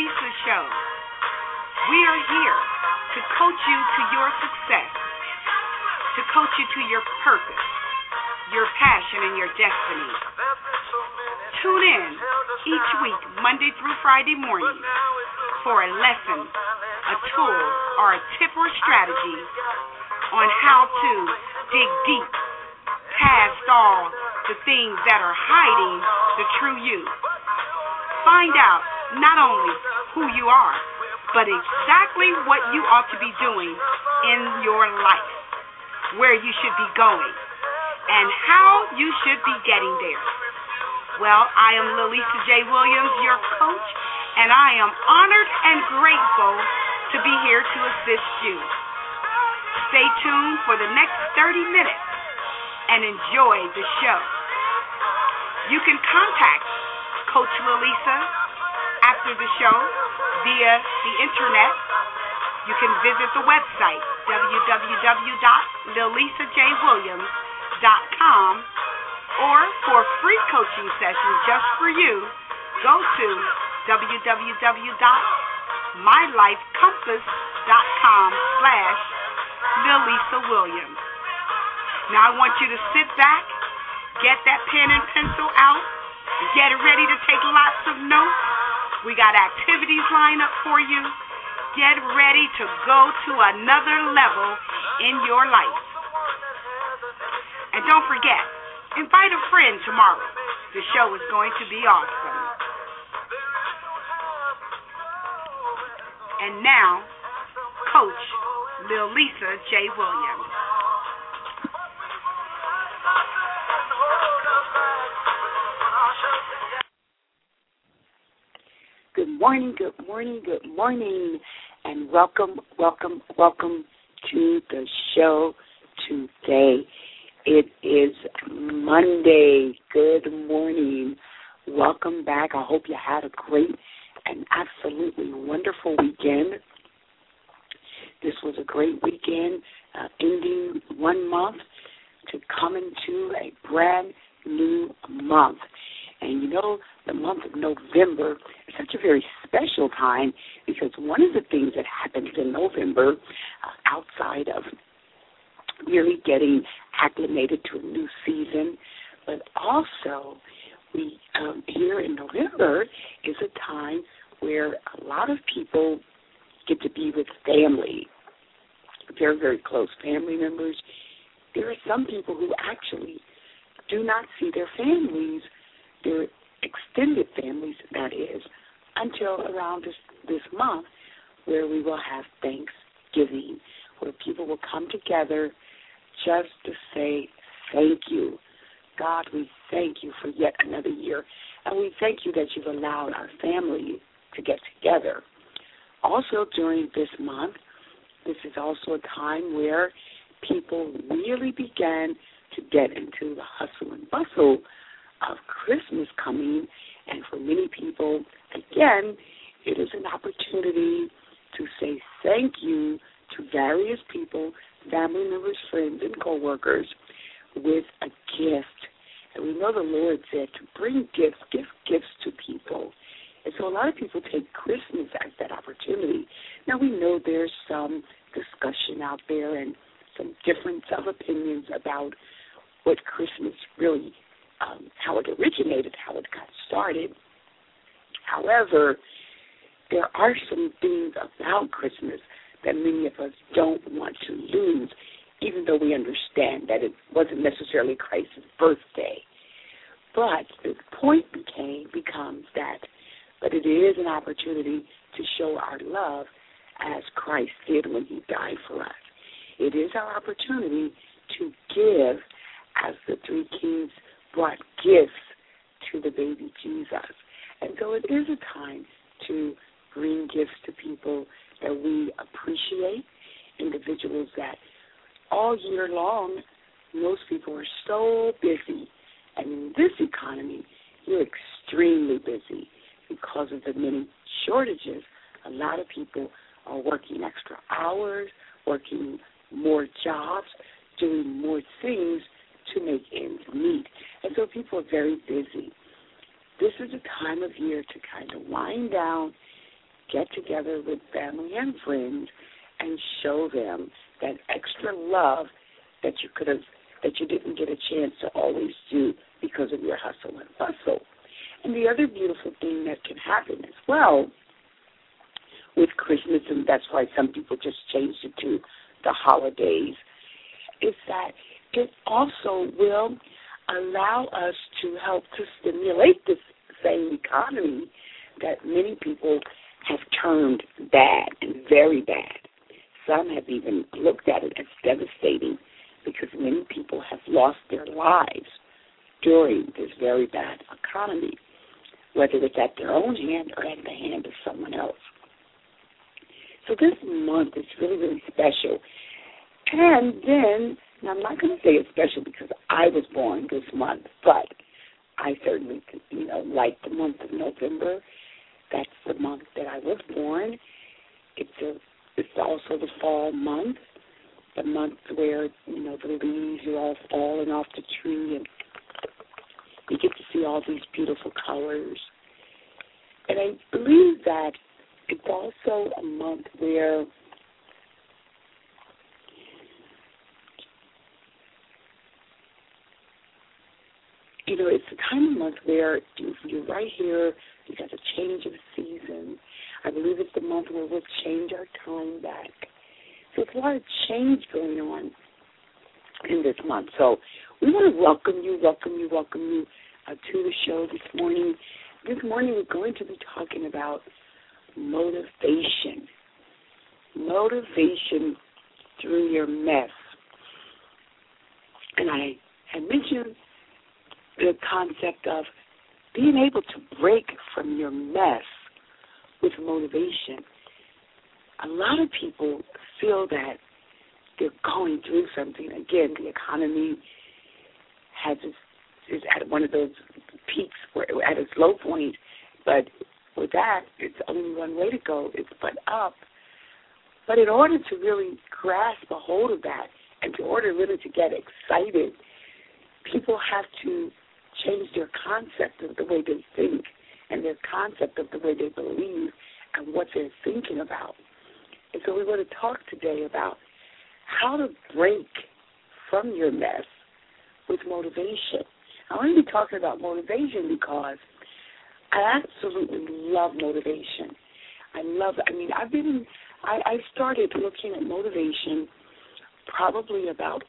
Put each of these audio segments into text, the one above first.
Lisa Show. We are here to coach you to your success, to coach you to your purpose, your passion, and your destiny. Tune in each week, Monday through Friday morning, for a lesson, a tool, or a tip or strategy on how to dig deep past all the things that are hiding the true you. Find out not only who you are, but exactly what you ought to be doing in your life, where you should be going, and how you should be getting there. Well, I am Lilisa J. Williams, your coach, and I am honored and grateful to be here to assist you. Stay tuned for the next 30 minutes and enjoy the show. You can contact Coach Lilisa after the show via the internet. You can visit the website, www.lilisajwilliams.com, or for free coaching sessions just for you, go to www.mylifecompass.com/Lilisa Williams. Now I want you to sit back, get that pen and pencil out, get ready to take lots of notes. We got activities lined up for you. Get ready to go to another level in your life. And don't forget, invite a friend tomorrow. The show is going to be awesome. And now, Coach Lilisa J. Williams. Good morning, good morning, good morning, and welcome to the show today. It is Monday. Good morning. Welcome back. I hope you had a great and absolutely wonderful weekend. This was a great weekend, ending one month to come into a brand new month. And you know, the month of November is such a very special time because one of the things that happens in November, outside of really getting acclimated to a new season, but also we here in November is a time where a lot of people get to be with family, very, very close family members. There are some people who actually do not see their families, their extended families, that is, until around this month, where we will have Thanksgiving, where people will come together just to say thank you. God, we thank you for yet another year, and we thank you that you've allowed our family to get together. Also during this month, this is also a time where people really began to get into the hustle and bustle of Christmas coming, and for many people, again, it is an opportunity to say thank you to various people, family members, friends, and coworkers with a gift. And we know the Lord said to bring gifts, give gifts to people. And so a lot of people take Christmas as that opportunity. Now, we know there's some discussion out there and some difference of opinions about what Christmas really, how it originated, how it got started. However, there are some things about Christmas that many of us don't want to lose, even though we understand that it wasn't necessarily Christ's birthday. But the point becomes that, but it is an opportunity to show our love as Christ did when he died for us. It is our opportunity to give, as the three kings brought gifts to the baby Jesus. And so it is a time to bring gifts to people that we appreciate, individuals that all year long, most people are so busy. And in this economy, you're extremely busy because of the many shortages. A lot of people are working extra hours, working more jobs, doing more things to make ends meet. And so people are very busy. This is a time of year to kind of wind down, get together with family and friends and show them that extra love that you didn't get a chance to always do because of your hustle and bustle. And the other beautiful thing that can happen as well with Christmas, and that's why some people just changed it to the holidays, is that it also will allow us to help to stimulate this same economy that many people have turned bad and very bad. Some have even looked at it as devastating because many people have lost their lives during this very bad economy, whether it's at their own hand or at the hand of someone else. So this month is really, really special. And then, now I'm not going to say it's special because I was born this month, but I certainly, like the month of November. That's the month that I was born. It's also the fall month, the month where, the leaves are all falling off the tree and you get to see all these beautiful colors. And I believe that it's also a month where it's the kind of month where you're right here, you got a change of season. I believe it's the month where we'll change our time back. So it's a lot of change going on in this month. So we want to welcome you to the show this morning. This morning we're going to be talking about motivation. Motivation through your mess. And I had mentioned the concept of being able to break from your mess with motivation. A lot of people feel that they're going through something. Again, the economy is at one of those peaks, where at its low point, but with that, it's only one way to go. It's but up. But in order to really grasp a hold of that, and in order really to get excited, people have to change their concept of the way they think and their concept of the way they believe and what they're thinking about. And so we want to talk today about how to break from your mess with motivation. I want to be talking about motivation because I absolutely love motivation. I started looking at motivation probably about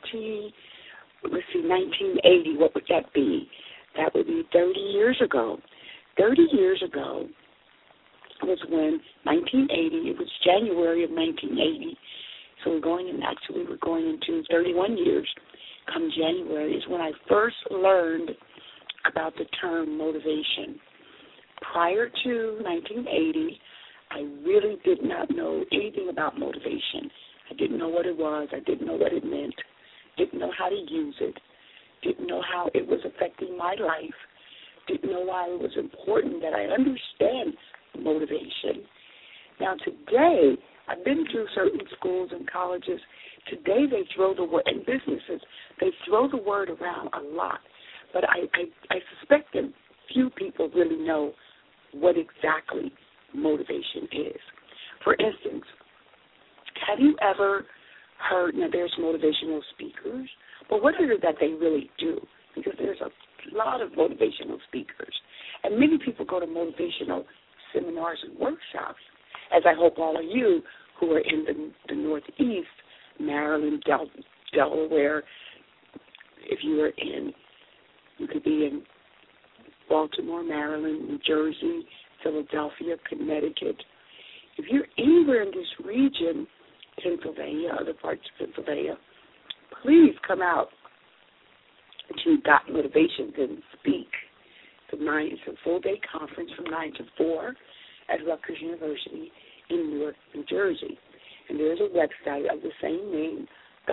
1980, what would that be? That would be 30 years ago. 30 years ago was when 1980, it was January of 1980, so we're going into 31 years. Come January is when I first learned about the term motivation. Prior to 1980, I really did not know anything about motivation. I didn't know what it was. I didn't know what it meant. Didn't know how to use it. Didn't know how it was affecting my life. Didn't know why it was important that I understand motivation. Now today, I've been through certain schools and colleges. Today they throw the word, and businesses, they throw the word around a lot. But I suspect that few people really know what exactly motivation is. For instance, have you ever heard, now there's motivational speakers, but what is it that they really do? Because there's a lot of motivational speakers. And many people go to motivational seminars and workshops, as I hope all of you who are in the Northeast, Maryland, Delaware, if you could be in Baltimore, Maryland, New Jersey, Philadelphia, Connecticut. If you're anywhere in this region, Pennsylvania, other parts of Pennsylvania, please come out to Got Motivation and speak. It's a full-day conference from 9 to 4 at Rutgers University in Newark, New Jersey. And there's a website of the same name,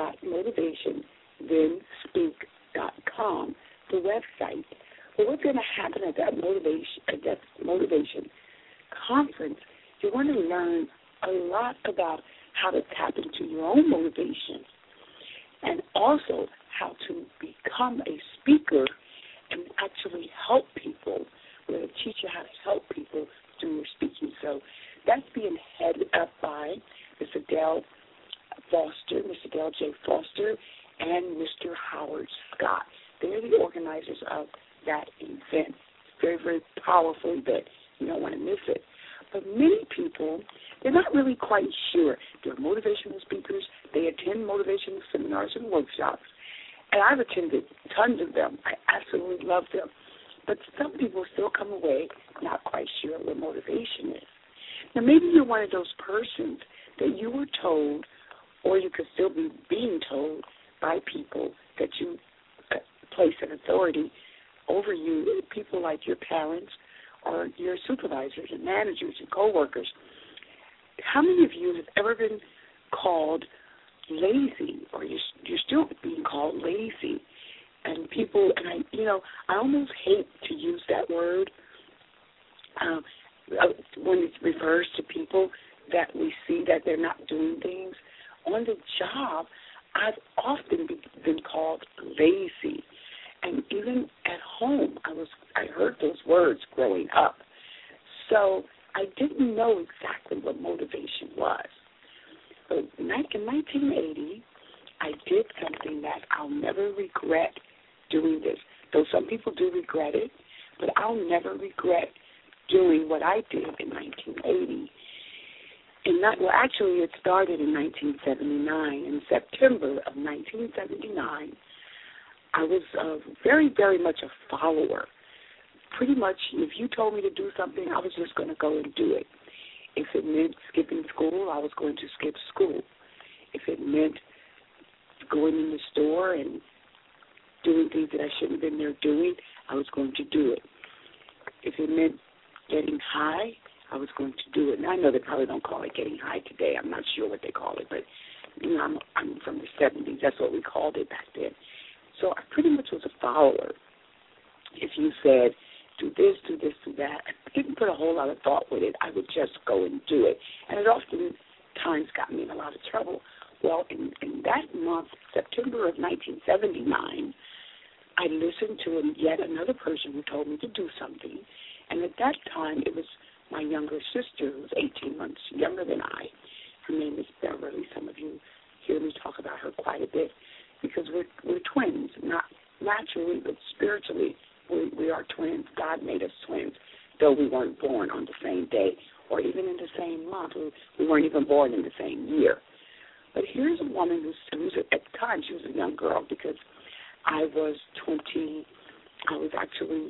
GotMotivationThenSpeak.com, the website. But what's going to happen at that motivation conference, you're going to learn a lot about how to tap into your own motivation and also how to become a speaker and actually help people. We're going to teach you how to help people through your speaking. So that's being headed up by Mr. Dale Foster, Mr. Dale J. Foster, and Mr. Howard Scott. They're the organizers of that event. Very, very powerful event. You don't want to miss it. But many people, they're not really quite sure. They're motivational speakers. They attend motivational seminars and workshops. And I've attended tons of them. I absolutely love them. But some people still come away not quite sure what motivation is. Now, maybe you're one of those persons that you were told, or you could still be being told by people that you place an authority over you, people like your parents or your supervisors and managers and coworkers. How many of you have ever been called lazy, or you're still being called lazy? And people, and I almost hate to use that word when it refers to people that we see that they're not doing things. On the job, I've often been called lazy. And even at home, I heard those words growing up. So I didn't know exactly what motivation was. But in 1980, I did something that I'll never regret doing this. Though some people do regret it, but I'll never regret doing what I did in 1980. Actually, it started in 1979. In September of 1979, I was very, very much a follower. Pretty much, if you told me to do something, I was just going to go and do it. If it meant skipping school, I was going to skip school. If it meant going in the store and doing things that I shouldn't have been there doing, I was going to do it. If it meant getting high, I was going to do it. And I know they probably don't call it getting high today. I'm not sure what they call it, but I'm from the 70s. That's what we called it back then. So I pretty much was a follower. If you said, do this, do this, do that, I didn't put a whole lot of thought with it. I would just go and do it. And it often times got me in a lot of trouble. Well, in that month, September of 1979, I listened to yet another person who told me to do something. And at that time, it was my younger sister, who was 18 months younger than I. Her name is Beverly. Some of you hear me talk about her quite a bit because we're twins, not naturally, but spiritually. We are twins. God made us twins, though we weren't born on the same day or even in the same month. We weren't even born in the same year. But here's a woman who's at the time, she was a young girl because I was 20. I was actually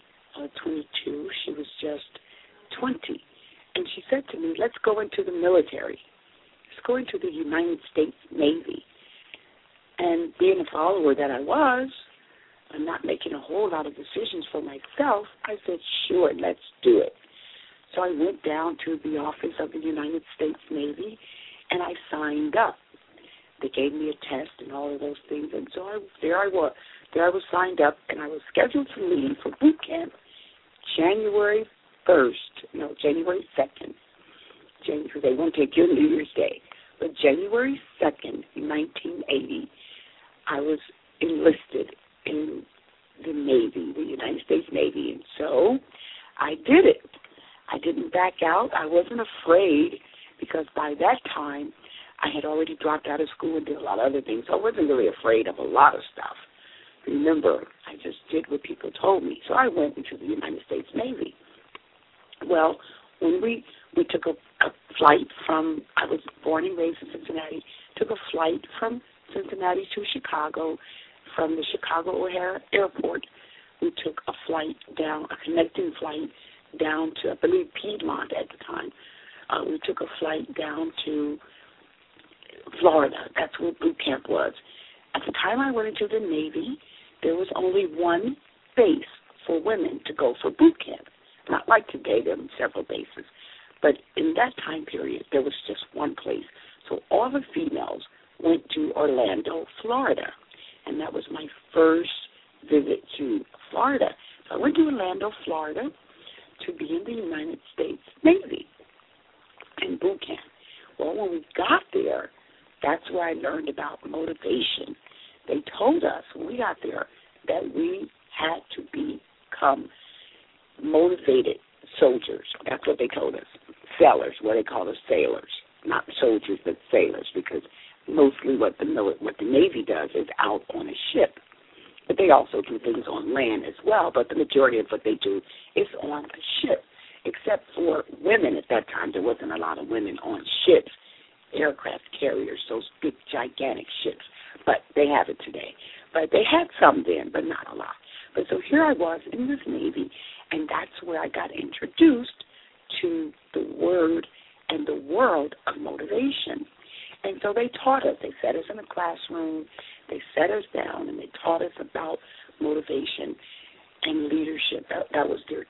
22. She was just 20. And she said to me, let's go into the military. Let's go into the United States Navy. And being a follower that I was, and not making a whole lot of decisions for myself, I said, sure, let's do it. So I went down to the office of the United States Navy, and I signed up. They gave me a test and all of those things, and so there I was signed up, and I was scheduled to leave for boot camp January 2nd. They won't take you New Year's Day. But January 2nd, 1980, I was enlisted in the Navy, the United States Navy, and so I did it. I didn't back out. I wasn't afraid because by that time I had already dropped out of school and did a lot of other things, so I wasn't really afraid of a lot of stuff. Remember, I just did what people told me, so I went into the United States Navy. Well, when we took a flight from, I was born and raised in Cincinnati, took a flight from Cincinnati to Chicago. From the Chicago O'Hare Airport, we took a connecting flight down to, I believe, Piedmont at the time. We took a flight down to Florida. That's where boot camp was. At the time I went into the Navy, there was only one base for women to go for boot camp. Not like today, there were several bases. But in that time period, there was just one place. So all the females went to Orlando, Florida. And that was my first visit to Florida. So I went to Orlando, Florida, to be in the United States Navy in boot camp. Well, when we got there, that's where I learned about motivation. They told us when we got there that we had to become motivated soldiers. That's what they told us. sailors, what they call the sailors, not soldiers, but sailors, because mostly what the Navy does is out on a ship. But they also do things on land as well, but the majority of what they do is on a ship, except for women. At that time, there wasn't a lot of women on ships, aircraft carriers, those big, gigantic ships. But they have it today. But they had some then, but not a lot. But so here I was in this Navy, and that's where I got introduced to the word and the world of motivation. And so they taught us. They set us in a classroom. They set us down, and they taught us about motivation and leadership. That was their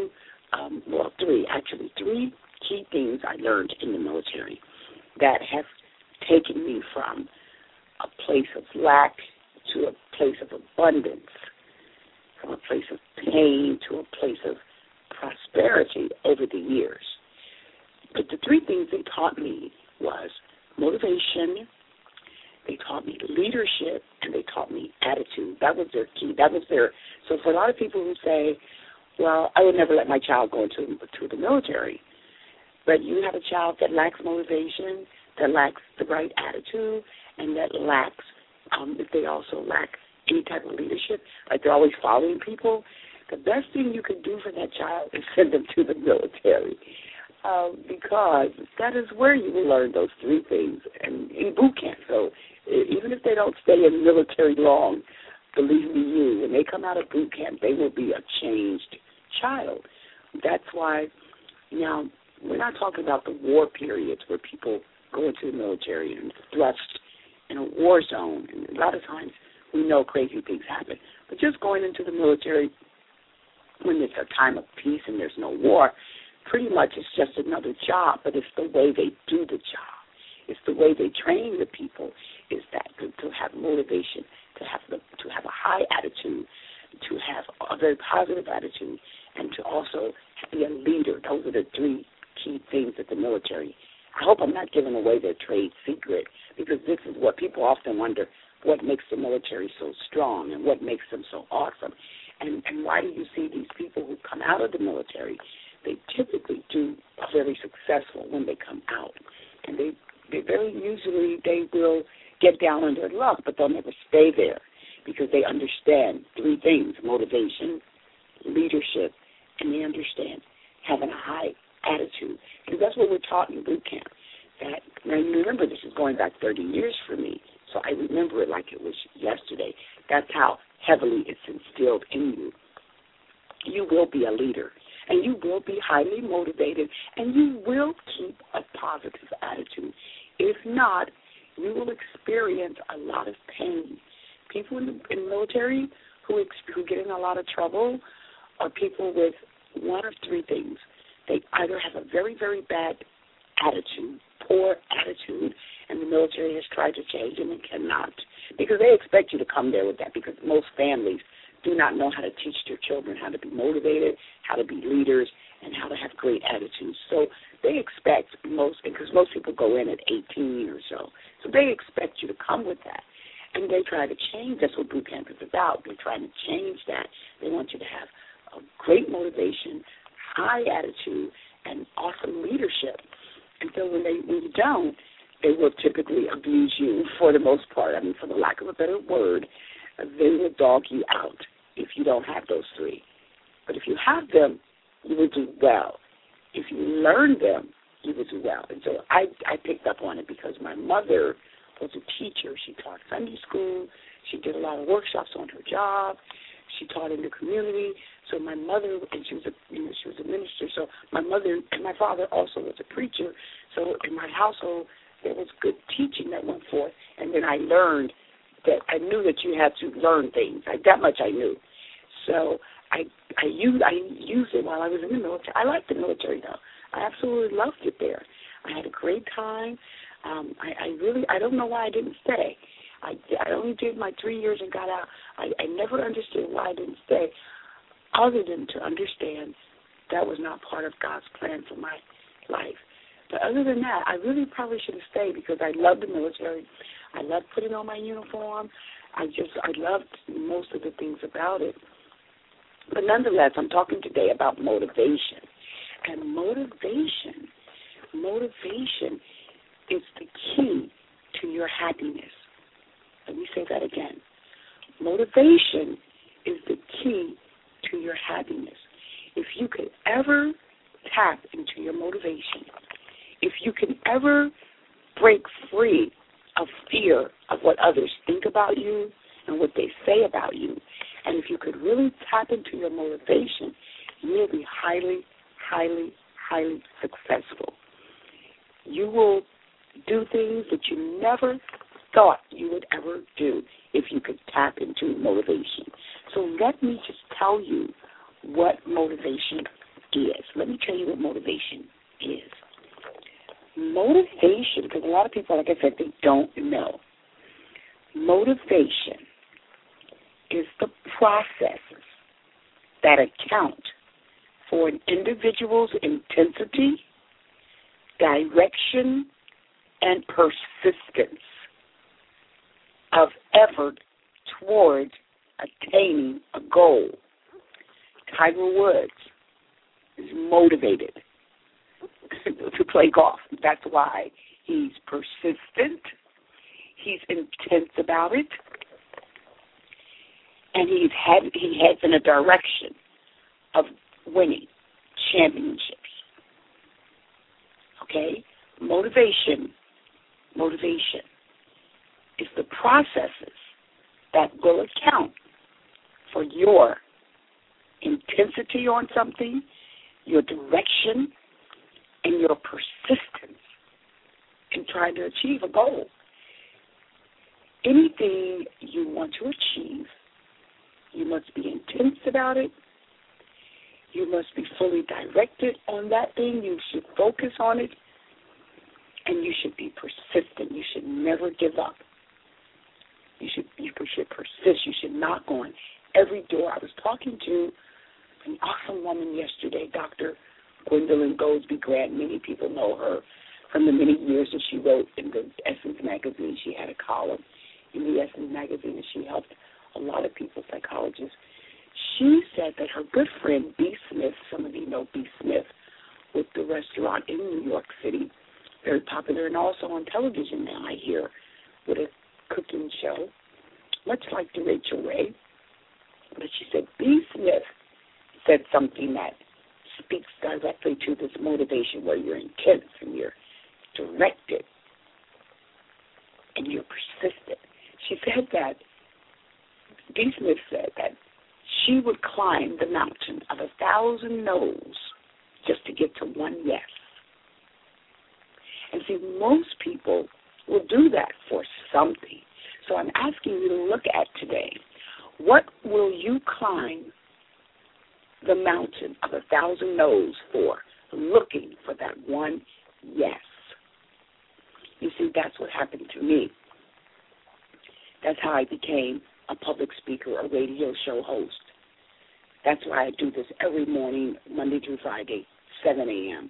three key things I learned in the military that have taken me from a place of lack to a place of abundance, from a place of pain to a place of prosperity over the years. But the three things they taught me was motivation, they taught me leadership, and they taught me attitude. That was their key. So for a lot of people who say, well, I would never let my child go into the military, but you have a child that lacks motivation, that lacks the right attitude, and that lacks, if they also lack any type of leadership, like they're always following people, the best thing you can do for that child is send them to the military. Because that is where you will learn those three things in boot camp. So even if they don't stay in the military long, believe me, when they come out of boot camp, they will be a changed child. That's why now we're not talking about the war periods where people go into the military and thrust in a war zone. And a lot of times we know crazy things happen. But just going into the military when it's a time of peace and there's no war, pretty much it's just another job, but it's the way they do the job. It's the way they train the people, is that to have motivation, to have a high attitude, to have a very positive attitude, and to also be a leader. Those are the three key things that the military, I hope I'm not giving away their trade secret, because this is what people often wonder, what makes the military so strong and what makes them so awesome. And why do you see these people who come out of the military, they typically are very successful when they come out. And they very usually, they will get down on their luck, but they'll never stay there because they understand three things: motivation, leadership, and they understand having a high attitude. Because that's what we're taught in boot camp. Now, you remember, this is going back 30 years for me, so I remember it like it was yesterday. That's how heavily it's instilled in you. You will be a leader, and you will be highly motivated, and you will keep a positive attitude. If not, you will experience a lot of pain. People in the military who get in a lot of trouble are people with one of three things. They either have a very, very bad attitude, poor attitude, and the military has tried to change them and cannot, because they expect you to come there with that, because most families do not know how to teach their children how to be motivated, how to be leaders, and how to have great attitudes. So they expect because most people go in at 18 or so they expect you to come with that. And they try to change. That's what boot camp is about. They're trying to change that. They want you to have a great motivation, high attitude, and awesome leadership. And so when you don't, they will typically abuse you for the most part. I mean, for the lack of a better word, they will dog you out if you don't have those three. But if you have them, you will do well. If you learn them, you will do well. And so I picked up on it because my mother was a teacher. She taught Sunday school. She did a lot of workshops on her job. She taught in the community. So my mother, and she was a minister. So my mother and my father also was a preacher. So in my household, there was good teaching that went forth. And then I learned that I knew that you had to learn things. That much I knew. So I used it while I was in the military. I liked the military, though. I absolutely loved it there. I had a great time. I don't know why I didn't stay. I only did my 3 years and got out. I never understood why I didn't stay, other than to understand that was not part of God's plan for my life. But other than that, I really probably should have stayed because I loved the military. I loved putting on my uniform. I loved most of the things about it. But nonetheless, I'm talking today about motivation. And motivation Motivation is the key to your happiness. Let me say that again. Motivation is the key to your happiness. If you could ever tap into your motivation, if you can ever break free of fear of what others think about you and what they say about you, and if you could really tap into your motivation, you'll be highly, highly, highly successful. You will do things that you never thought you would ever do if you could tap into motivation. So let me just tell you what motivation is. Let me tell you what motivation is. Motivation, because a lot of people, like I said, they don't know. Motivation is the processes that account for an individual's intensity, direction, and persistence of effort towards attaining a goal. Tiger Woods is motivated to play golf. That's why he's persistent, he's intense about it, and he heads in a direction of winning championships. Okay? Motivation is the processes that will account for your intensity on something, your direction, and your persistence in trying to achieve a goal. Anything you want to achieve, you must be intense about it. You must be fully directed on that thing. You should focus on it, and you should be persistent. You should never give up. You should persist. You should knock on every door. I was talking to an awesome woman yesterday, Dr. Gwendolyn Goldsby Grant. Many people know her from the many years that she wrote in the Essence magazine. She had a column in the Essence magazine, and she helped a lot of people, psychologists. She said that her good friend, B. Smith, some of you know B. Smith, with the restaurant in New York City, very popular, and also on television now, I hear, with a cooking show, much like the Rachel Ray. But she said B. Smith said something that speaks directly to this motivation where you're intense and you're directed and you're persistent. She said that, B. Smith said that she would climb the mountain of 1,000 no's just to get to one yes. And see, most people will do that for something. So I'm asking you to look at today, what will you climb the mountain of 1,000 no's for, looking for that one yes? You see, that's what happened to me. That's how I became a public speaker, a radio show host. That's why I do this every morning, Monday through Friday, 7 a.m.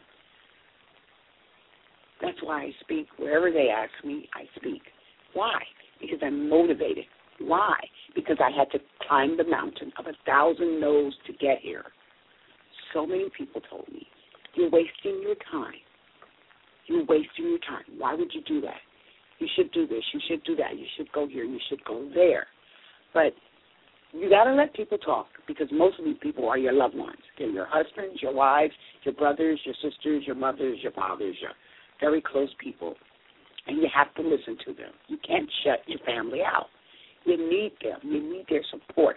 That's why I speak. Wherever they ask me, I speak. Why? Because I'm motivated. Why? Because I had to climb the mountain of 1,000 no's to get here. So many people told me, you're wasting your time. You're wasting your time. Why would you do that? You should do this. You should do that. You should go here. You should go there. But you got to let people talk, because most of these people are your loved ones. They're your husbands, your wives, your brothers, your sisters, your mothers, your fathers, your very close people. And you have to listen to them. You can't shut your family out. You need them. You need their support.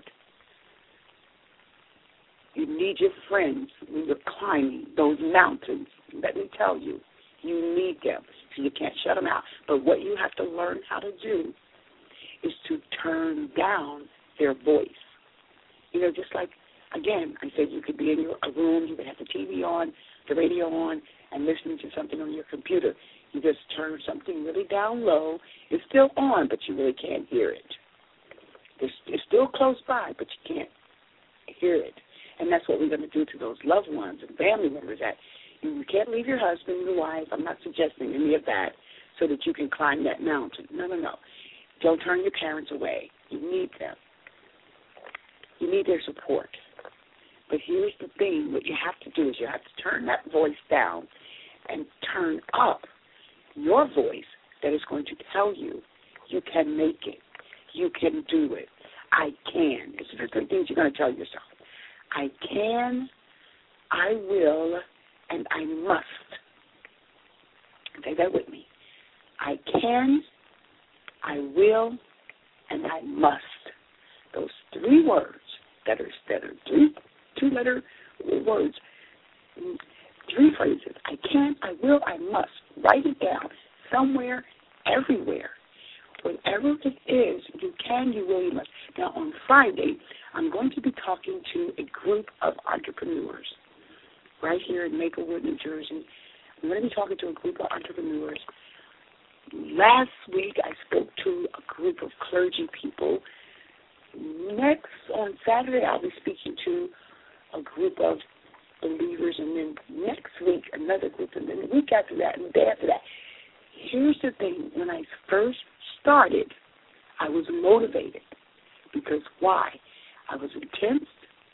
You need your friends when you're climbing those mountains. Let me tell you, you need them. So you can't shut them out. But what you have to learn how to do is to turn down their voice. You know, just like, again, I said you could be in a room, you could have the TV on, the radio on, and listening to something on your computer. You just turn something really down low. It's still on, but you really can't hear it. It's still close by, but you can't hear it. And that's what we're going to do to those loved ones and family members. That you can't leave your husband, your wife. I'm not suggesting any of that so that you can climb that mountain. No. Don't turn your parents away. You need them. You need their support. But here's the thing. What you have to do is you have to turn that voice down and turn up your voice that is going to tell you you can make it, you can do it, I can. It's the three things you're going to tell yourself. I can, I will, and I must. Say that with me. I can, I will, and I must. Those three words that are two-letter words, three phrases. I can, I will, I must. Write it down somewhere, everywhere. Whatever it is, you can, you will, you must. Now, on Friday, I'm going to be talking to a group of entrepreneurs right here in Maplewood, New Jersey. I'm going to be talking to a group of entrepreneurs. Last week, I spoke to a group of clergy people. Next, on Saturday, I'll be speaking to a group of believers, and then next week, another group, and then the week after that, and the day after that. Here's the thing. When I first started, I was motivated. Because why? I was intense.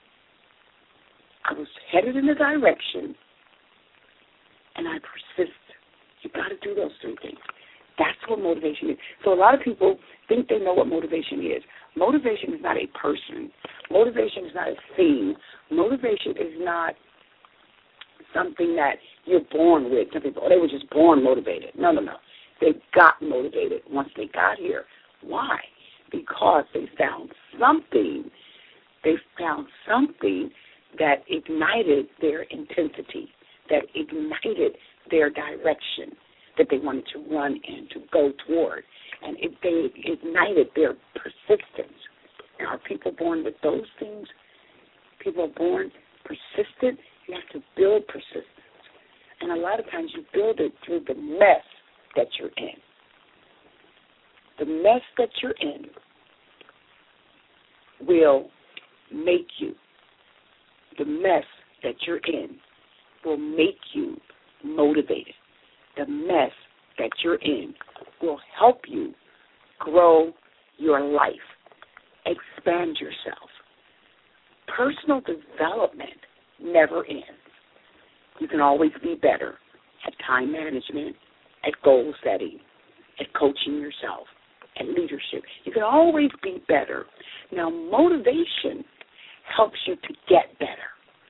I was headed in a direction, and I persisted. You got to do those three things. That's what motivation is. So a lot of people think they know what motivation is. Motivation is not a person. Motivation is not a thing. Motivation is not something that you're born with. Some people, they were just born motivated. No. They got motivated once they got here. Why? Because they found something. They found something that ignited their intensity, that ignited their direction that they wanted to run in, to go toward. And they ignited their persistence. And are people born with those things? People are born persistent. You have to build persistence. And a lot of times you build it through the mess that you're in. The mess that you're in will make you. The mess that you're in will make you motivated. The mess that you're in will help you grow your life, expand yourself. Personal development never ends. You can always be better at time management, at goal setting, at coaching yourself, at leadership. You can always be better. Now, motivation helps you to get better.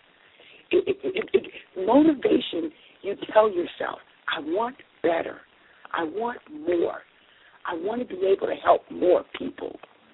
Motivation, you tell yourself, I want better. I want more. I want to be able to help more people.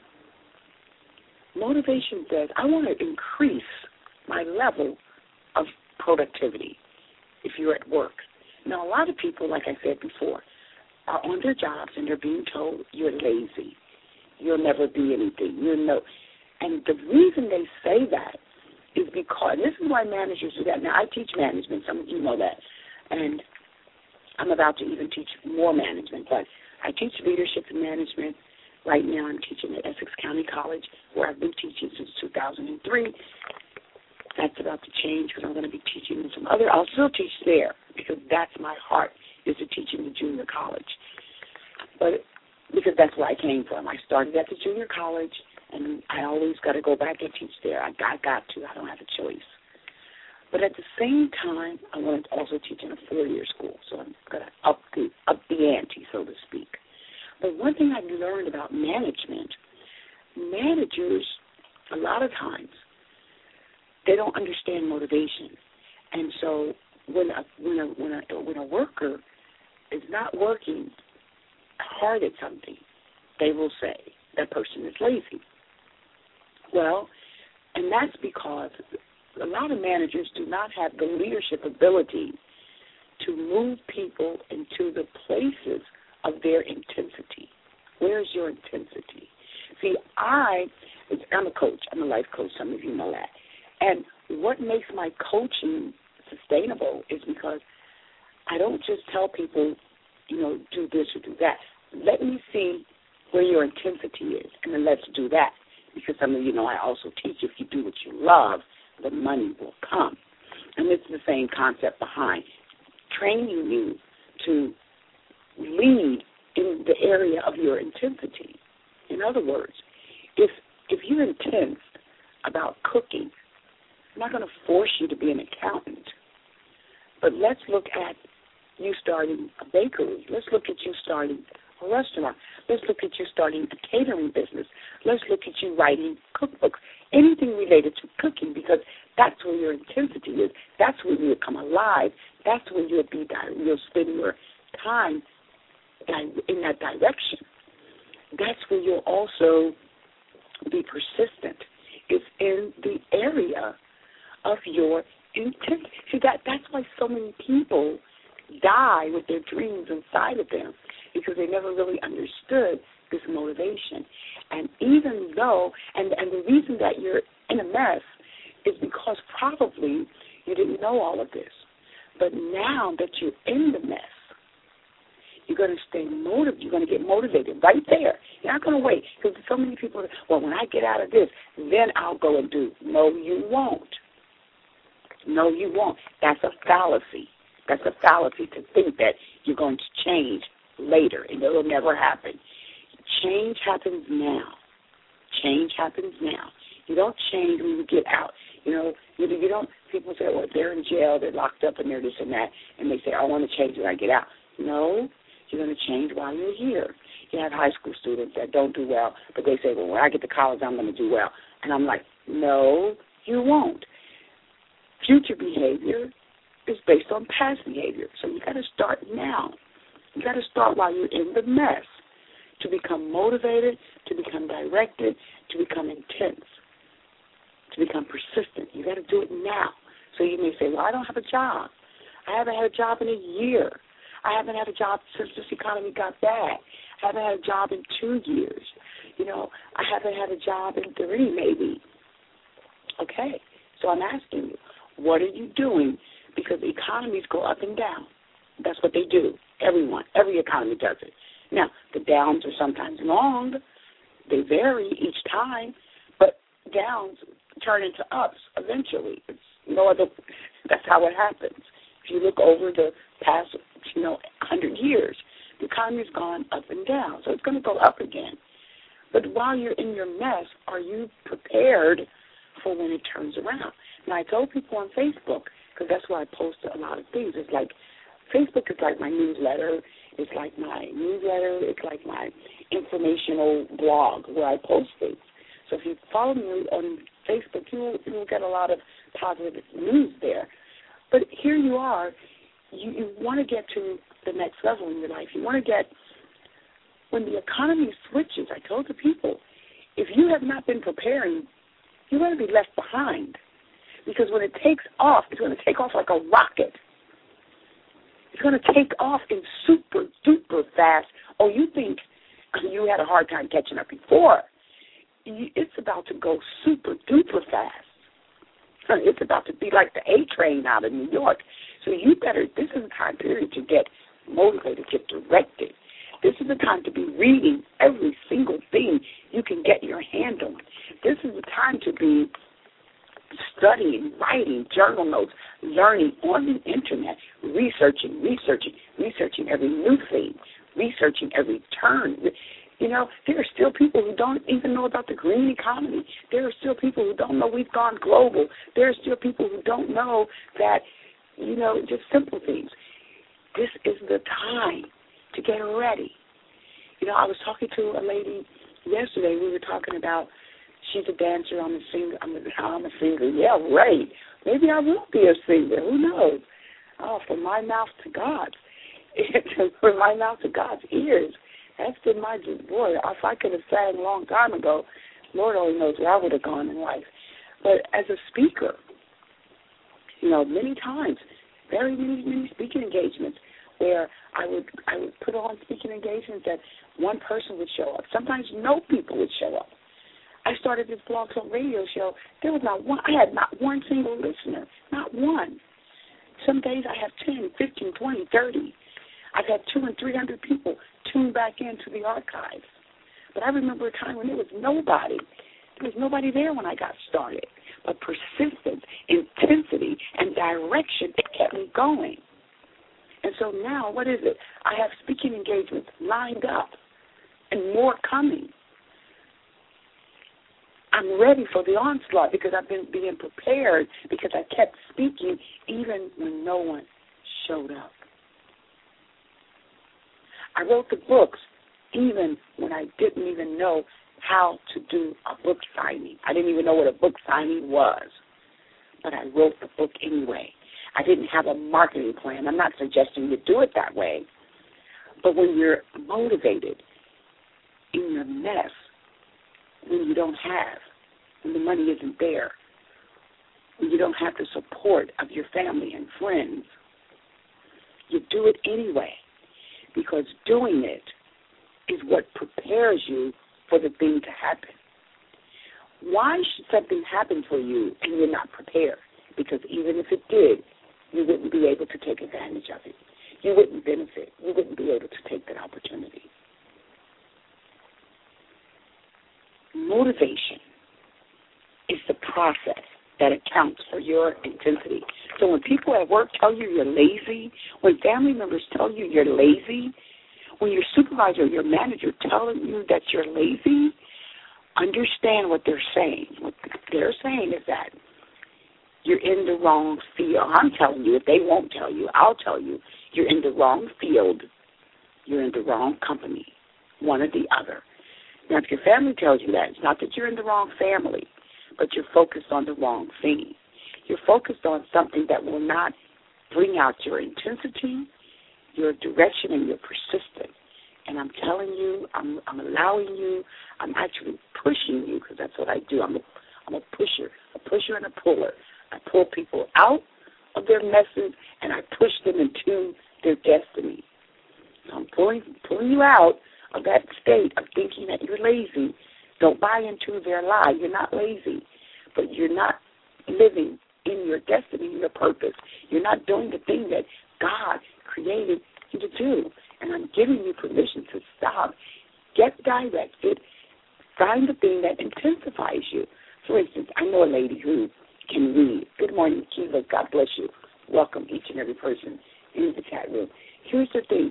Motivation says, I want to increase my level of productivity if you're at work. Now, a lot of people, like I said before, are on their jobs and they're being told you're lazy. You'll never be anything. And the reason they say that is because, and this is why managers do that. Now, I teach management. Some of you know that. And I'm about to even teach more management. But I teach leadership and management. Right now I'm teaching at Essex County College, where I've been teaching since 2003. That's about to change because I'm going to be teaching in some other. I'll still teach there because that's my heart, is to teach in the junior college. But because that's where I came from. I started at the junior college, and I always got to go back and teach there. I got to. I don't have a choice. But at the same time, I want to also teach in a 4-year school, so I'm going to up the ante, so to speak. But one thing I've learned about management, managers, a lot of times, they don't understand motivation. And so when a worker is not working hard at something, they will say that person is lazy. Well, and that's because a lot of managers do not have the leadership ability to move people into the places of their intensity. Where's your intensity? See, I'm a coach. I'm a life coach. Some of you know that. And what makes my coaching sustainable is because I don't just tell people, do this or do that. Let me see where your intensity is, and then let's do that. Because some of you know I also teach if you do what you love, the money will come. And it's the same concept behind training you to lead in the area of your intensity. In other words, if you're intense about cooking, I'm not going to force you to be an accountant. But let's look at starting a bakery. Let's look at you starting a restaurant. Let's look at you starting a catering business. Let's look at you writing cookbooks. Anything related to cooking, because that's where your intensity is. That's where you come alive. That's where you'll spend your time in that direction. That's where you'll also be persistent. It's in the area of your intent. See, that's why so many people die with their dreams inside of them, because they never really understood this motivation. And even though, and the reason that you're in a mess is because probably you didn't know all of this. But now that you're in the mess, you're going to stay motivated. You're going to get motivated right there. You're not going to wait, because so many people are, well, when I get out of this, then I'll go and do. No, you won't. No, you won't. That's a fallacy. That's a fallacy to think that you're going to change later, and it will never happen. Change happens now. Change happens now. You don't change when you get out. You don't, people say, well, they're in jail, they're locked up, and they're this and that, and they say, I want to change when I get out. No, you're going to change while you're here. You have high school students that don't do well, but they say, well, when I get to college, I'm going to do well. And I'm like, no, you won't. Future behavior is based on past behavior. So you got to start now. You got to start while you're in the mess to become motivated, to become directed, to become intense, to become persistent. You got to do it now. So you may say, well, I don't have a job. I haven't had a job in a year. I haven't had a job since this economy got bad. I haven't had a job in 2 years. I haven't had a job in 3 maybe. Okay, so I'm asking you, what are you doing? Because the economies go up and down. That's what they do. Every economy does it. Now, the downs are sometimes long. They vary each time, but downs turn into ups eventually. It's no other. That's how it happens. If you look over the past, 100 years, the economy's gone up and down, so it's going to go up again. But while you're in your mess, are you prepared for when it turns around? Now, I told people on Facebook, because that's where I post a lot of things. It's like Facebook is like my newsletter. It's like my newsletter. It's like my informational blog where I post things. So if you follow me on Facebook, you'll get a lot of positive news there. But here you are. You want to get to the next level in your life. You want to get, when the economy switches, I told the people, if you have not been preparing, you're going to be left behind. Because when it takes off, it's going to take off like a rocket. It's going to take off in super duper fast. Oh, you think you had a hard time catching up before. It's about to go super duper fast. It's about to be like the A train out of New York. So this is the time period to get motivated, get directed. This is the time to be reading every single thing you can get your hand on. This is the time to be studying, writing, journal notes, learning on the internet, researching every new thing, researching every turn. There are still people who don't even know about the green economy. There are still people who don't know we've gone global. There are still people who don't know that, just simple things. This is the time to get ready. I was talking to a lady yesterday. We were talking about, she's a dancer, I'm a singer. I'm a singer. Yeah, right. Maybe I will be a singer. Who knows? Oh, from my mouth to God's. From my mouth to God's ears. That's been my boy. If I could have sang a long time ago, Lord only knows where I would have gone in life. But as a speaker, many times, very many speaking engagements where I would put on speaking engagements that one person would show up. Sometimes no people would show up. I started this Blog Talk Radio show. There was not one. I had not one single listener, not one. Some days I have 10, 15, 20, 30. I've had 200 and 300 people tune back into the archives. But I remember a time when there was nobody. There was nobody there when I got started. But persistence, intensity, and direction kept me going. And so now, what is it? I have speaking engagements lined up and more coming. I'm ready for the onslaught because I've been being prepared because I kept speaking even when no one showed up. I wrote the books even when I didn't even know how to do a book signing. I didn't even know what a book signing was, but I wrote the book anyway. I didn't have a marketing plan. I'm not suggesting you do it that way, but when you're motivated in your mess, when you don't have, when the money isn't there, when you don't have the support of your family and friends, you do it anyway, because doing it is what prepares you for the thing to happen. Why should something happen for you and you're not prepared? Because even if it did, you wouldn't be able to take advantage of it. You wouldn't benefit. You wouldn't be able to take that opportunity. Motivation is the process that accounts for your intensity. So when people at work tell you you're lazy, when family members tell you you're lazy, when your supervisor or your manager telling you that you're lazy, understand what they're saying. What they're saying is that you're in the wrong field. I'm telling you, if they won't tell you, I'll tell you, you're in the wrong field. You're in the wrong company, one or the other. Now, if your family tells you that, it's not that you're in the wrong family, but you're focused on the wrong thing. You're focused on something that will not bring out your intensity, your direction, and your persistence. And I'm telling you, I'm allowing you, I'm actually pushing you, because that's what I do. I'm a pusher and a puller. I pull people out of their messes, and I push them into their destiny. So I'm pulling you out of that state of thinking that you're lazy. Don't buy into their lie. You're not lazy, but you're not living in your destiny, your purpose. You're not doing the thing that God created you to do. And I'm giving you permission to stop, get directed, find the thing that intensifies you. For instance, I know a lady who can read. Good morning, Kiva. God bless you. Welcome each and every person in the chat room. Here's the thing.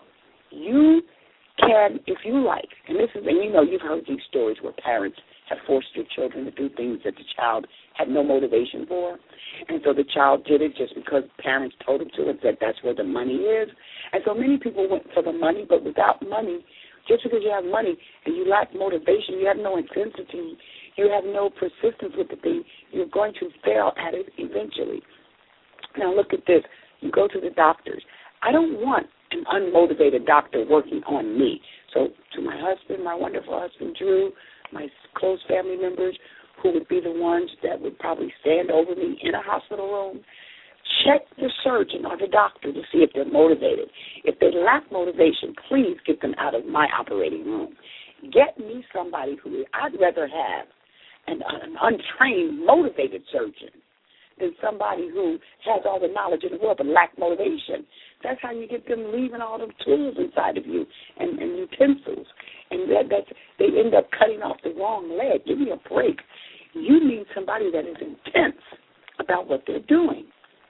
You can, if you like, and you know you've heard these stories where parents have forced their children to do things that the child had no motivation for, and so the child did it just because parents told them to and said that's where the money is. And so many people went for the money, but without money, just because you have money and you lack motivation, you have no intensity, you have no persistence with the thing, you're going to fail at it eventually. Now look at this. You go to the doctors. I don't want an unmotivated doctor working on me. So to my husband, my wonderful husband, Drew, my close family members who would be the ones that would probably stand over me in a hospital room, check the surgeon or the doctor to see if they're motivated. If they lack motivation, please get them out of my operating room. Get me somebody who I'd rather have an untrained, motivated surgeon than somebody who has all the knowledge in the world but lack motivation. That's how you get them leaving all them tools inside of you and utensils. And they end up cutting off the wrong leg. Give me a break. You need somebody that is intense about what they're doing.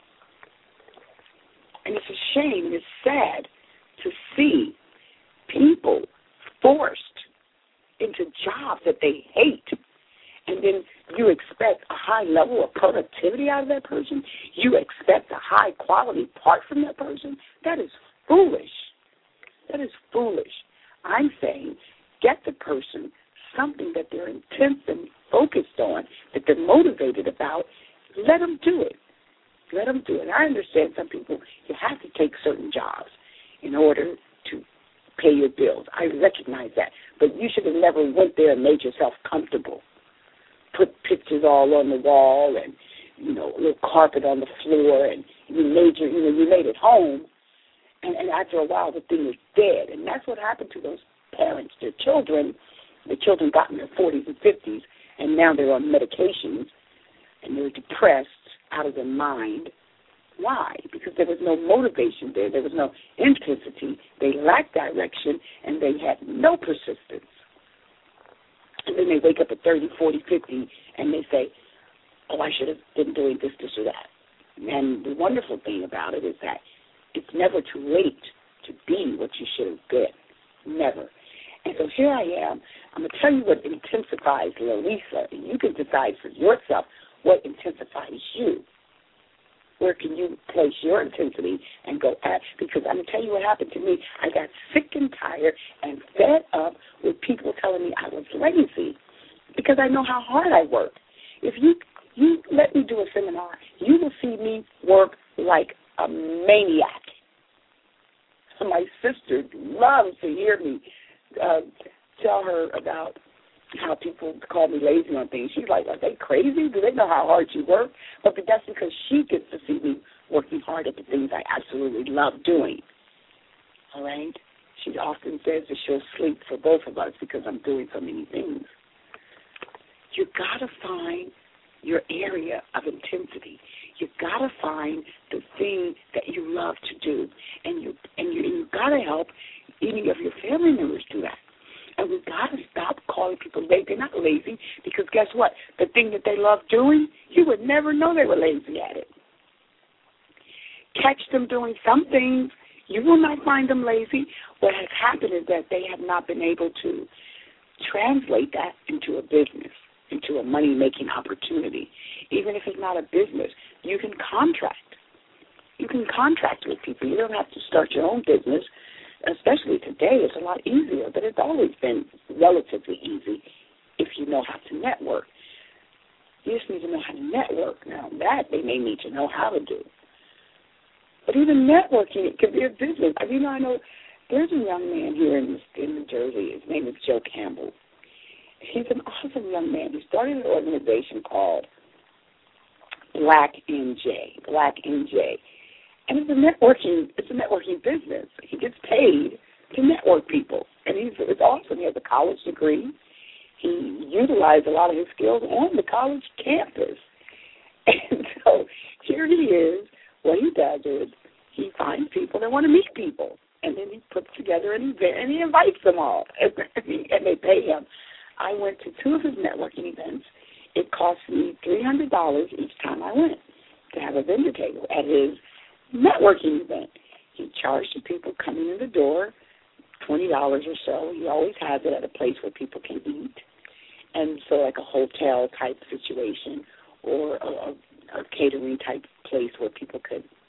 And it's a shame and it's sad to see people forced into jobs that they hate, and then you expect a high level of productivity out of that person. You expect a high quality part from that person. That is foolish. That is foolish. I'm saying get the person something that they're intense and focused on, that they're motivated about. Let them do it. Let them do it. I understand some people, you have to take certain jobs in order to pay your bills. I recognize that. But you should have never went there and made yourself comfortable. Put pictures all on the wall and, a little carpet on the floor, and you made it home, and after a while the thing is dead. And that's what happened to those parents. Their children, the children got in their 40s and 50s, and now they're on medications, and they're depressed out of their mind. Why? Because there was no motivation there. There was no intensity. They lacked direction, and they had no persistence. And then they wake up at 30, 40, 50, and they say, oh, I should have been doing this or that. And the wonderful thing about it is that it's never too late to be what you should have been. Never. And so here I am. I'm going to tell you what intensifies Lalisa, and you can decide for yourself what intensifies you. Where can you place your intensity and go at? Because I'm going to tell you what happened to me. I got sick and tired and fed up with people telling me I was lazy because I know how hard I work. If you let me do a seminar, you will see me work like a maniac. My sister loves to hear me tell her about how people call me lazy on things. She's like, are they crazy? Do they know how hard you work? But that's because she gets to see me working hard at the things I absolutely love doing. All right? She often says that she'll sleep for both of us because I'm doing so many things. You've got to find your area of intensity. You've got to find the thing that you love to do, and you've got to help any of your family members do that. And we've got to stop calling people lazy. They're not lazy because guess what? The thing that they love doing, you would never know they were lazy at it. Catch them doing some things, you will not find them lazy. What has happened is that they have not been able to translate that into a business, into a money-making opportunity. Even if it's not a business, you can contract. You can contract with people. You don't have to start your own business. Especially today, it's a lot easier, but it's always been relatively easy if you know how to network. You just need to know how to network. Now, that they may need to know how to do. But even networking, it could be a business. I know there's a young man here in New Jersey. His name is Joe Campbell. He's an awesome young man. He started an organization called Black NJ. And it's a networking business. He gets paid to network people. And it's awesome. He has a college degree. He utilized a lot of his skills on the college campus. And so here he is. What he does is he finds people that want to meet people. And then he puts together an event and he invites them all. And they pay him. I went to 2 of his networking events. It cost me $300 each time I went to have a vendor table at his networking event. He charged the people coming in the door $20 or so. He always has it at a place where people can eat. And so like a hotel type situation or a catering type place where people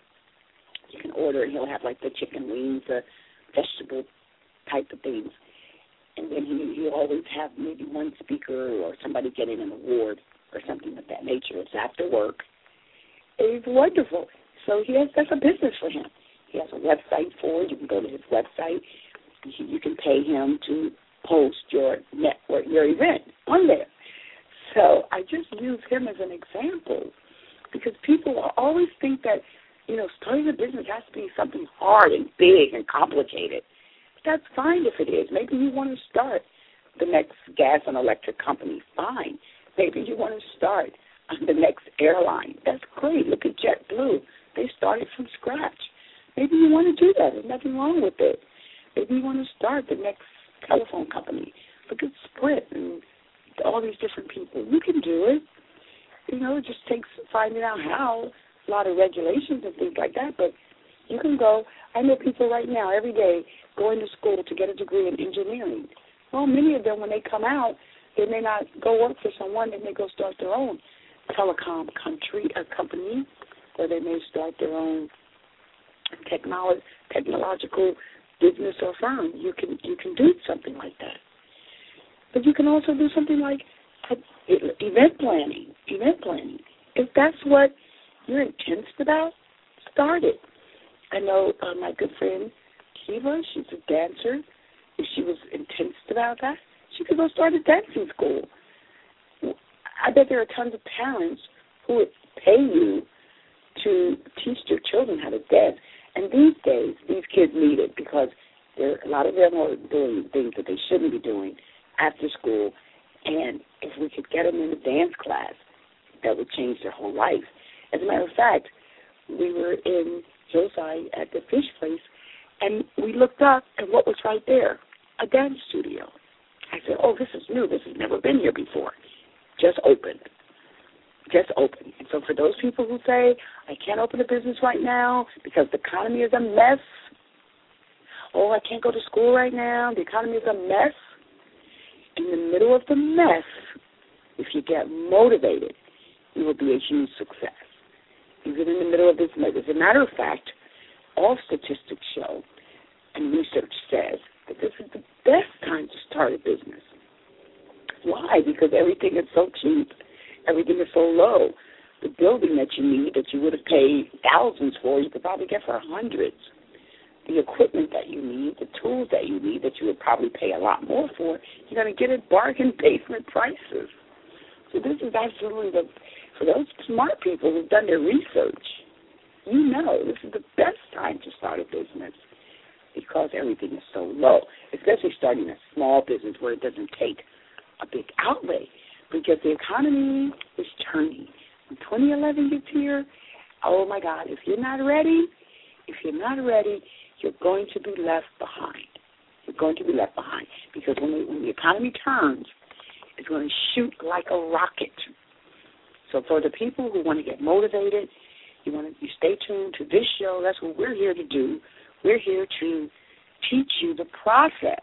you can order and he'll have like the chicken wings, the vegetable type of things. And then he'll always have maybe one speaker or somebody getting an award or something of that nature. It's after work. It's wonderful. So that's a business for him. He has a website for it. You can go to his website. You can pay him to post your event on there. So I just use him as an example because people always think that, starting a business has to be something hard and big and complicated. That's fine if it is. Maybe you want to start the next gas and electric company. Fine. Maybe you want to start the next airline. That's great. Look at JetBlue. They started from scratch. Maybe you want to do that. There's nothing wrong with it. Maybe you want to start the next telephone company. Look at Sprint and all these different people. You can do it. It just takes finding out how, a lot of regulations and things like that, but you can go. I know people right now every day going to school to get a degree in engineering. Well, many of them, when they come out, they may not go work for someone. They may go start their own telecom company, or they may start their own technological business or firm. You can do something like that. But you can also do something like event planning. If that's what you're intense about, start it. I know my good friend Kiva, she's a dancer. If she was intense about that, she could go start a dancing school. I bet there are tons of parents who would pay you to teach their children how to dance. And these days, these kids need it because a lot of them are doing things that they shouldn't be doing after school. And if we could get them in a dance class, that would change their whole life. As a matter of fact, we were in Hillside at the fish place, and we looked up, and what was right there? A dance studio. I said, oh, this is new. This has never been here before. Just opened. And so for those people who say, I can't open a business right now because the economy is a mess, oh, I can't go to school right now, the economy is a mess, in the middle of the mess, if you get motivated, you will be a huge success. even in the middle of this. As a matter of fact, all statistics show and research says that this is the best time to start a business. Why? Because everything is so cheap. Everything is so low. The building that you need that you would have paid thousands for, you could probably get for hundreds. The equipment that you need, the tools that you need that you would probably pay a lot more for, you're going to get at bargain basement prices. So this is absolutely for those smart people who've done their research, you know this is the best time to start a business because everything is so low, especially starting a small business where it doesn't take a big outlay because the economy is turning. When 2011 gets here, oh, my God, if you're not ready, you're going to be left behind. You're going to be left behind because when the economy turns, it's going to shoot like a rocket. So for the people who want to get motivated, you stay tuned to this show. That's what we're here to do. We're here to teach you the process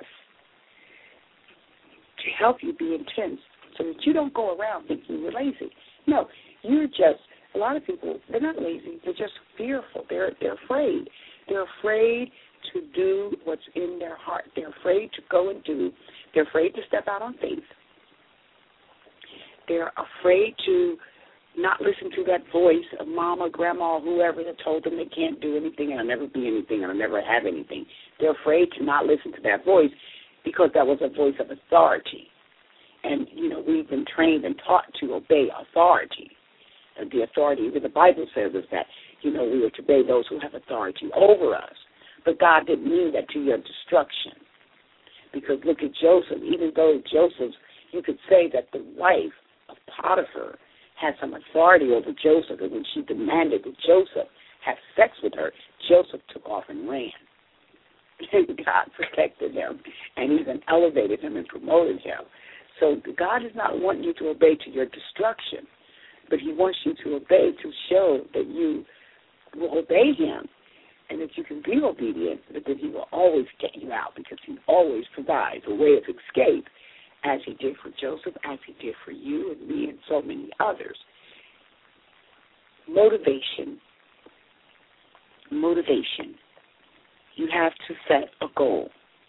to help you be intense so that you don't go around thinking you're lazy. No, a lot of people, they're not lazy. They're just fearful. They're afraid. They're afraid to do what's in their heart. They're afraid to go and do. They're afraid to step out on faith. They're afraid to not listen to that voice of mama, grandma, whoever that told them they can't do anything and I'll never be anything and I'll never have anything. They're afraid to not listen to that voice because that was a voice of authority. And, we've been trained and taught to obey authority. And the authority, even the Bible says is that, we are to obey those who have authority over us. But God didn't mean that to your destruction. Because look at Joseph. Even though Joseph, you could say that the wife of Potiphar had some authority over Joseph, and when she demanded that Joseph have sex with her, Joseph took off and ran. And God protected him and even elevated him and promoted him. So God does not want you to obey to your destruction, but he wants you to obey to show that you will obey him and that you can be obedient, but that he will always get you out because he always provides a way of escape, as he did for Joseph, as he did for you and me and so many others. Motivation. You have to set a goal.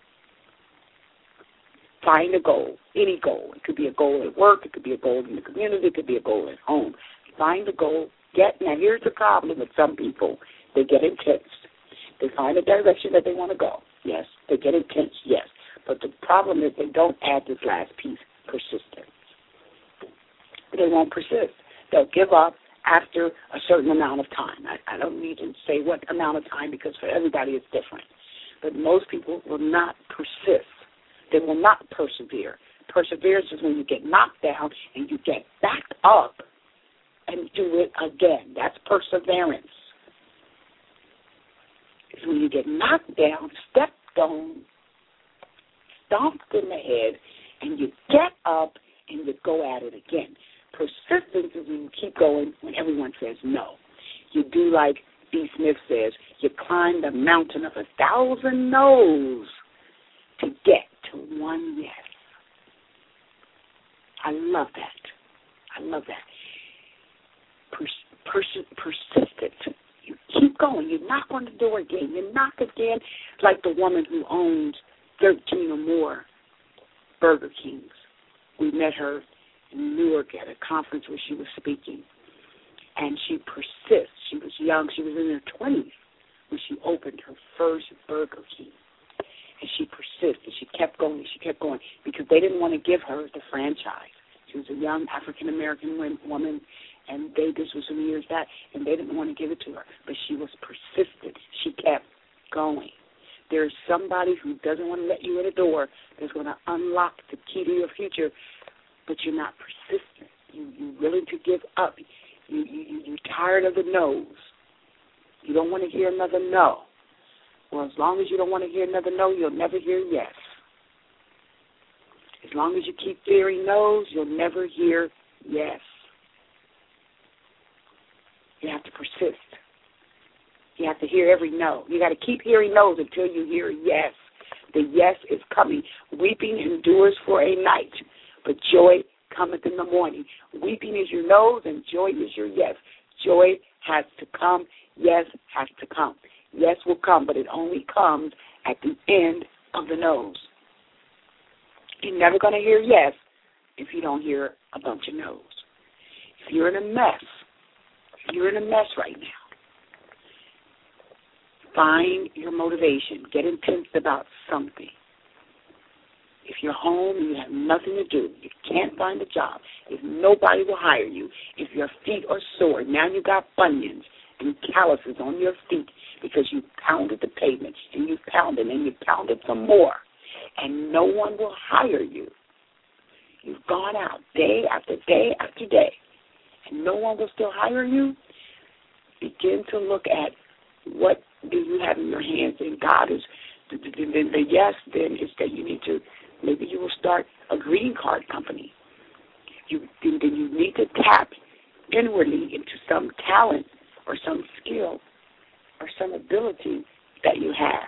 Find a goal, any goal. It could be a goal at work. It could be a goal in the community. It could be a goal at home. Find a goal. Now, here's the problem with some people. They get intense. They find a direction that they want to go. Yes. They get intense. Yes. But the problem is they don't add this last piece, persistence. They won't persist. They'll give up after a certain amount of time. I don't need to say what amount of time because for everybody it's different. But most people will not persist. They will not persevere. Perseverance is when you get knocked down and you get back up and do it again. That's perseverance. It's when you get knocked down, stepped on, stomped in the head, and you get up and you go at it again. Persistence is when you keep going when everyone says no. You do like B. Smith says, you climb the mountain of 1,000 no's to get to one yes. I love that. Persistent. You keep going. You knock on the door again. You knock again, like the woman who owns 13 or more Burger Kings. We met her in Newark at a conference where she was speaking, and she persists. She was young. She was in her 20s when she opened her first Burger King. And she persisted. She kept going. Because they didn't want to give her the franchise. She was a young African-American woman, and this was some years back, and they didn't want to give it to her. But she was persistent. She kept going. There's somebody who doesn't want to let you in the door that's going to unlock the key to your future, but you're not persistent. You're willing to give up. You're tired of the no's. You don't want to hear another no. Well, as long as you don't want to hear another no, you'll never hear yes. As long as you keep hearing no's, you'll never hear yes. You have to persist. You have to hear every no. You got to keep hearing no's until you hear yes. The yes is coming. Weeping endures for a night, but joy cometh in the morning. Weeping is your no's and joy is your yes. Joy has to come. Yes has to come. Yes will come, but it only comes at the end of the no's. You're never going to hear yes if you don't hear a bunch of no's. If you're in a mess right now, find your motivation. Get intense about something. If you're home and you have nothing to do, you can't find a job, if nobody will hire you, if your feet are sore, now you got bunions and calluses on your feet because you pounded the pavement and you pounded and you pounded some more, and no one will hire you. You've gone out day after day after day, and no one will still hire you. Begin to look at what do you have in your hands, and God is the yes. Then is that you need to. Maybe you will start a greeting card company. Then you need to tap inwardly into some talent or some skill or some ability that you have.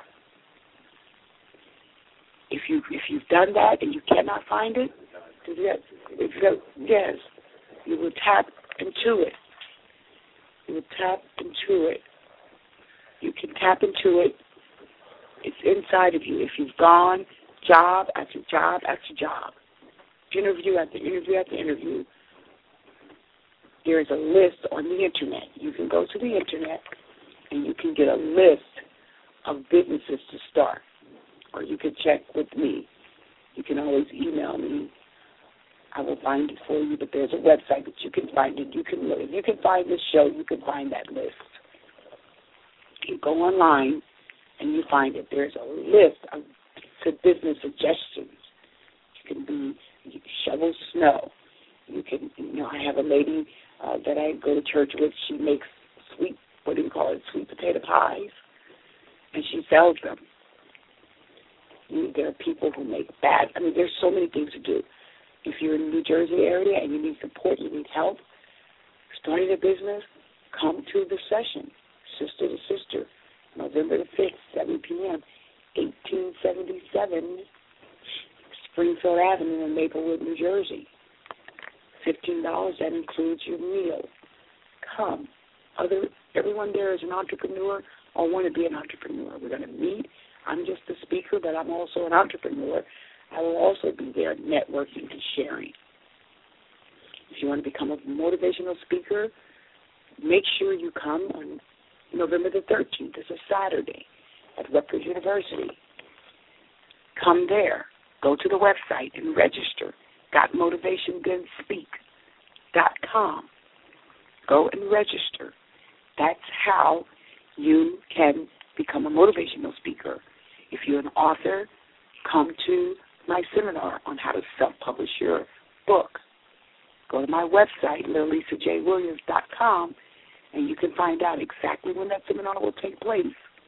If you've done that and you cannot find it, yes, you will tap into it. You will tap into it. You can tap into it. It's inside of you. If you've gone job after job after job, interview after interview after interview, there is a list on the Internet. You can go to the Internet and you can get a list of businesses to start. Or you can check with me. You can always email me. I will find it for you, but there's a website that you can find it. If you can find this show, you can find that list. You go online and you find it. There's a list of business suggestions. You can shovel snow. I have a lady that I go to church with. She makes sweet potato pies, and she sells them. There are people who make there's so many things to do. If you're in the New Jersey area and you need support, you need help, starting a business, come to the session, Sister to Sister, November the 5th, 7 p.m., 1877 Springfield Avenue in Maplewood, New Jersey. $15, that includes your meal. Come. Everyone there is an entrepreneur or want to be an entrepreneur. We're going to meet. I'm just a speaker, but I'm also an entrepreneur. I will also be there networking and sharing. If you want to become a motivational speaker, make sure you come on November the 13th. It's a Saturday at Rutgers University. Come there. Go to the website and register. GotMotivationThenSpeak.com. Go and register. That's how you can become a motivational speaker. If you're an author, come to my seminar on how to self-publish your book. Go to my website, LilissaJWilliams.com, and you can find out exactly when that seminar will take place.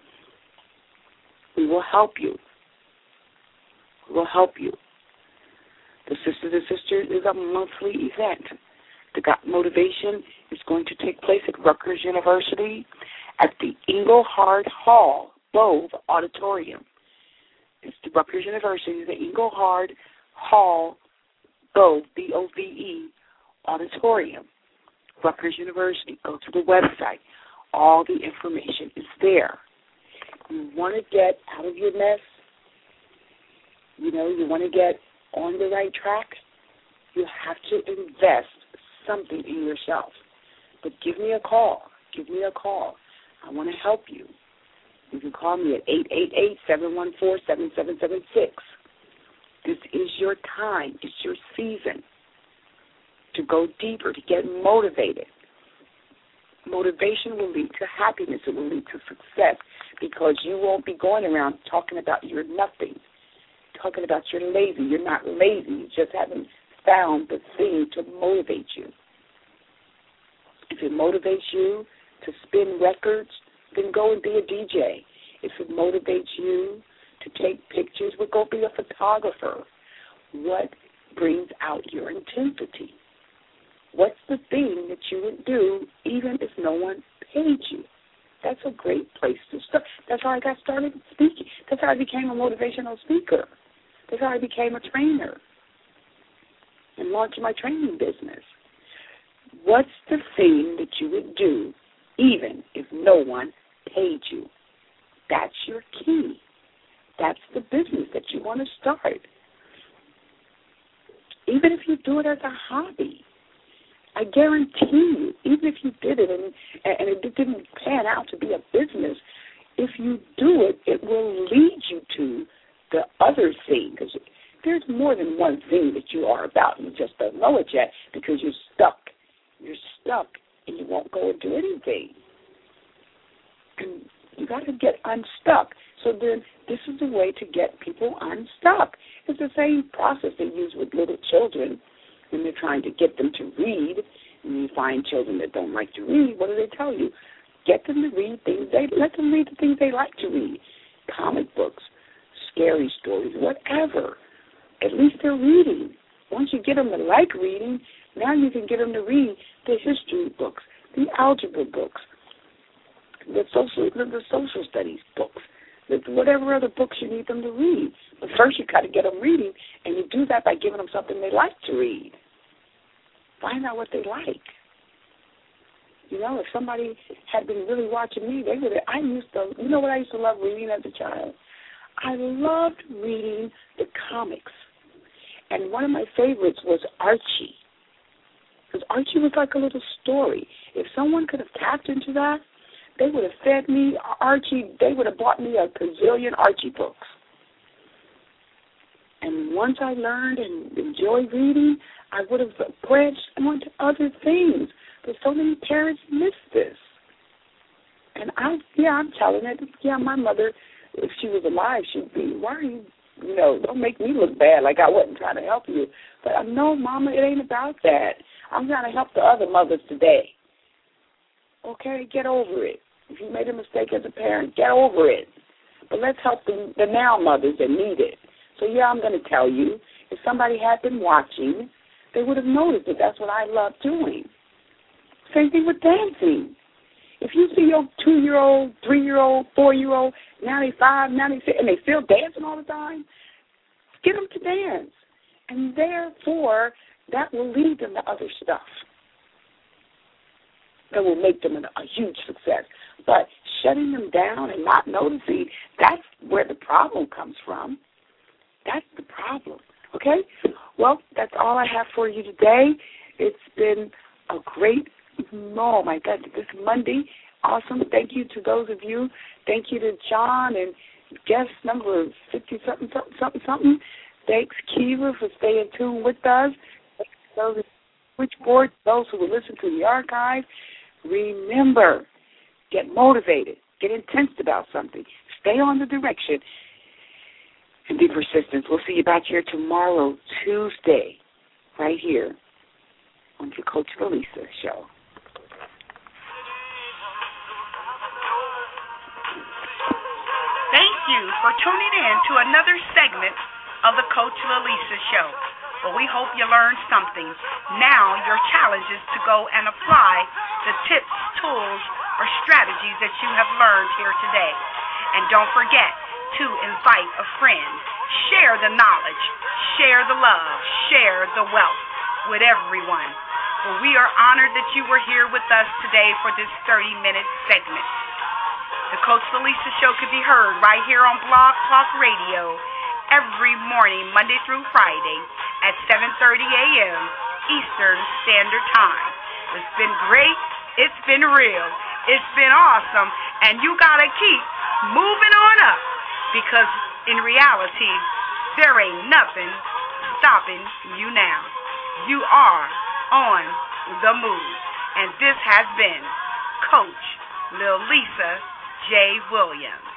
We will help you. We will help you. The Sister to Sister is a monthly event. The Got Motivation is going to take place at Rutgers University at the Engelhard Hall, Bove Auditorium. It's the Rutgers University, the Engelhard Hall, Bove, B-O-V-E, Auditorium. Rutgers University. Go to the website. All the information is there. You want to get out of your mess, you want to get on the right track, you have to invest something in yourself. But give me a call. I want to help you. You can call me at 888-714-7776. This is your time. It's your season to go deeper, to get motivated. Motivation will lead to happiness. It will lead to success because you won't be going around talking about you're nothing, talking about you're lazy. You're not lazy. You just haven't found the thing to motivate you. If it motivates you to spin records, then go and be a DJ. If it motivates you to take pictures, well, go be a photographer. What brings out your intensity? What's the thing that you would do even if no one paid you? That's a great place to start. That's how I got started speaking. That's how I became a motivational speaker. That's how I became a trainer and launched my training business. What's the thing that you would do even if no one paid you. That's your key. That's the business that you want to start. Even if you do it as a hobby, I guarantee you, even if you did it and it didn't pan out to be a business, if you do it, it will lead you to the other thing. Because there's more than one thing that you are about. You just don't know it yet because you're stuck. You're stuck and you won't go and do anything. And you got to get unstuck. So then this is the way to get people unstuck. It's the same process they use with little children when they're trying to get them to read. And you find children that don't like to read, what do they tell you? Get them to read things. Let them read the things they like to read. Comic books, scary stories, whatever. At least they're reading. Once you get them to like reading, now you can get them to read the history books, the algebra books, the social studies books, whatever other books you need them to read. But first you got to get them reading, and you do that by giving them something they like to read. Find out what they like. You know, if somebody had been really watching me, they would have, you know what I used to love reading as a child? I loved reading the comics. And one of my favorites was Archie. Because Archie was like a little story. If someone could have tapped into that, they would have fed me Archie. They would have bought me a gazillion Archie books. And once I learned and enjoyed reading, I would have branched on to other things. But so many parents miss this. And I'm telling it. Yeah, my mother, if she was alive, she'd be, why are you, don't make me look bad like I wasn't trying to help you. But no, Mama, it ain't about that. I'm trying to help the other mothers today. Okay, get over it. If you made a mistake as a parent, get over it. But let's help the now mothers that need it. So, I'm going to tell you, if somebody had been watching, they would have noticed that that's what I love doing. Same thing with dancing. If you see your 2-year-old, 3-year-old, 4-year-old, now they 5, now they 6, and they still dancing all the time, get them to dance. And therefore, that will lead them to other stuff that will make them a huge success. But shutting them down and not noticing, that's where the problem comes from. That's the problem, okay? Well, that's all I have for you today. It's been a great, oh, my God, this Monday. Awesome. Thank you to those of you. Thank you to John and guest number 50-something. Thanks, Kiva, for staying tuned with us. Thanks to those at Switchboard, those who will listen to the archive. Remember, get motivated. Get intense about something. Stay on the direction. And be persistent. We'll see you back here tomorrow, Tuesday, right here on the Coach Lalisa Show. Thank you for tuning in to another segment of the Coach Lalisa Show. Well, we hope you learned something. Now your challenge is to go and apply the tips, tools, or strategies that you have learned here today. And don't forget to invite a friend. Share the knowledge, share the love, share the wealth with everyone. Well, we are honored that you were here with us today for this 30-minute segment. The Coach Lalisa Show can be heard right here on Blog Talk Radio every morning, Monday through Friday at 7:30 a.m. Eastern Standard Time. It's been great. It's been real. It's been awesome. And you got to keep moving on up because in reality, there ain't nothing stopping you now. You are on the move. And this has been Coach Lil Lisa J. Williams.